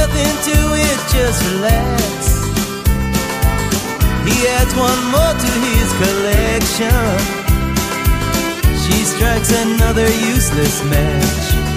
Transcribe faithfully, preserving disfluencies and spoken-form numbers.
nothing to it, just relax. He adds one more to his collection. She strikes another useless match.